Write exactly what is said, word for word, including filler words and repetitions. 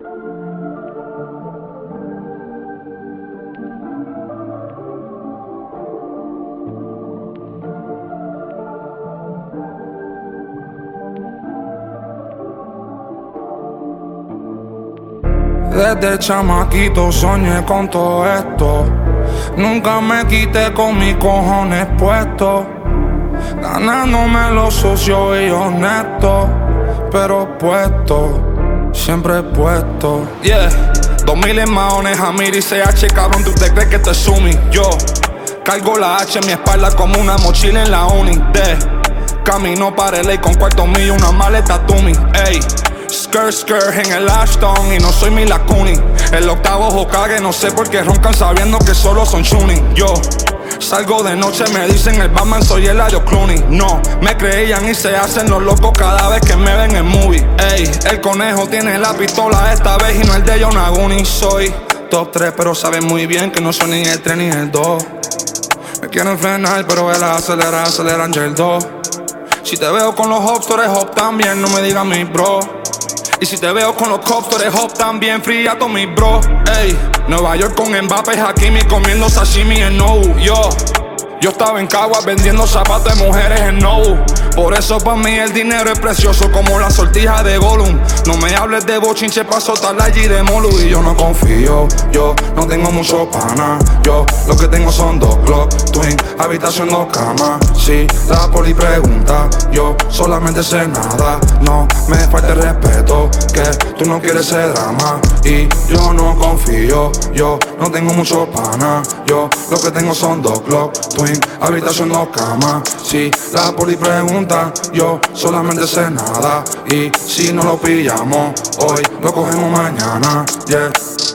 Desde chamaquito soñé con todo esto. Nunca me quité con mis cojones puestos, ganándome los socios y honestos, pero puesto, siempre puesto. Yeah, dos mil en maones, Amir y C H, cabrón, ¿tú te crees que te sumi? Yo cargo la H en mi espalda como una mochila en la uni. De camino para L A con cuarto mío, una maleta Tumi. Ey, skirt, skirt en el Ashton y no soy Mila Kunis. El octavo Hokage, no sé por qué roncan sabiendo que solo son tuning. Yo salgo de noche, me dicen el Batman, soy el Ayo Clooney. No, me creían y se hacen los locos cada vez que me ven en movie. Ey, el conejo tiene la pistola esta vez y no el de Yonaguni. Soy top tres, pero saben muy bien que no soy ni el tres ni el dos. Me quieren frenar, pero él acelera, aceleran ya el dos. Si te veo con los hops, tú eres hop también, no me digas mi bro. Y si te veo con los cops, tú eres hop también, fría to mi bro. Ey, Nueva York con Mbappé, Hakimi, comiendo sashimi en Nobu. Yo, yo estaba en Caguas vendiendo zapatos de mujeres en Nobu. Por eso pa' mí el dinero es precioso como la sortija de Gollum. No me hables de bochinche pa' soltarla allí de Molu. Y yo no confío, yo no tengo mucho pana. Yo lo que tengo son dos Glock Twin, habitación, dos camas. Si la poli pregunta, yo solamente sé nada. No me falte respeto, que tú no quieres ese drama. Y yo no confío, yo no tengo mucho pana. Yo lo que tengo son dos Glock Twin, habitación, dos camas. Si la poli pregunta, yo solamente sé nada. Y si no lo pillamos hoy, lo cogemos mañana. Yeah.